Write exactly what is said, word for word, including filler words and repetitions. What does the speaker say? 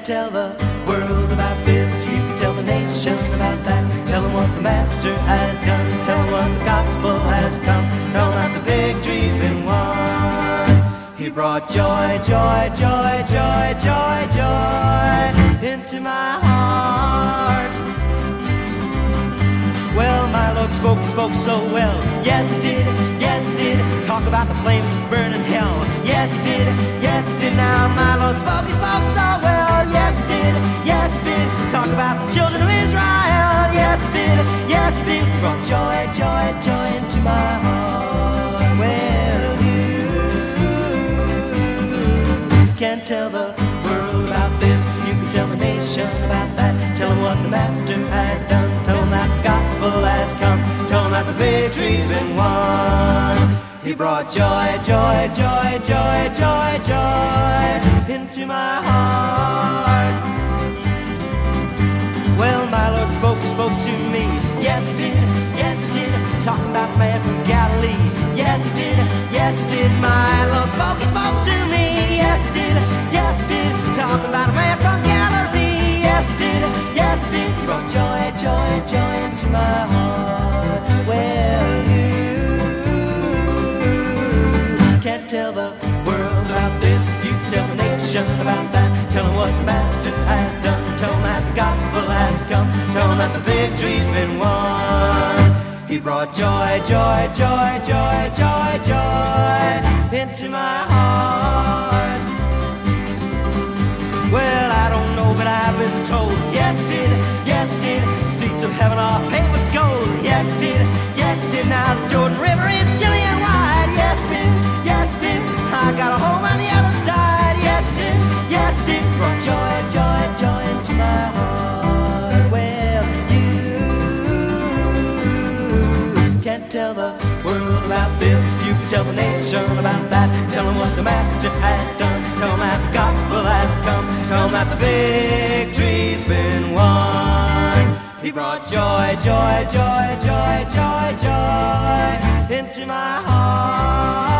Can't tell the world about this, you can tell the nation about that. Tell them what the Master has done, tell them what the gospel has come, tell them that the victory's been won. He brought joy, joy, joy, joy, joy, joy into my heart. Well, my Lord spoke, he spoke so well. Yes, he did, yes, he did. Talk about the flames of burning hell. Yes, he did, yes, he did. Now, my Lord spoke, he spoke so well. Yes, he did, yes, he did. Talk about the children of Israel. Yes, he did, yes, he did. Brought joy, joy, joy into my heart. Well, you can't tell the world about this, you can tell the nation about that. Tell them what the Master has done, tell them that the gospel has come, tell them that the victory's been won. He brought joy, joy, joy, joy, joy, joy into my heart. Well, my Lord spoke, he spoke to me. Yes, he did, yes, he did. Talking about the man from Galilee. Yes, he did, yes, he did. My Lord spoke, he spoke to me. Yes, he did, yes, he did. Talking about a man from Galilee. Yes, he did, yes, he did. Brought joy, joy, joy into my heart. Well, you can't tell the world about this, you can tell the nation about that. Tell them what the Master has done, tell them that the gospel has come, tell them that the victory's been won. He brought joy, joy, joy, joy, joy, joy into my heart. Well, I don't know, but I've been told. Yes, it did, yes, it did. Streets of heaven are paved with gold. Yes, it did, yes, it did. Now the Jordan River is chilly and wide. Yes, it did, yes, it did. I got a home on the other side. Yes, it did, yes, it did. Brought joy, joy, joy into my heart. Well, you can't tell the world about this, you can tell the nation about that. Tell them what the Master has done, tell them that the gospel has come, tell them that the victory's been won. He brought joy, joy, joy, joy, joy, joy into my heart.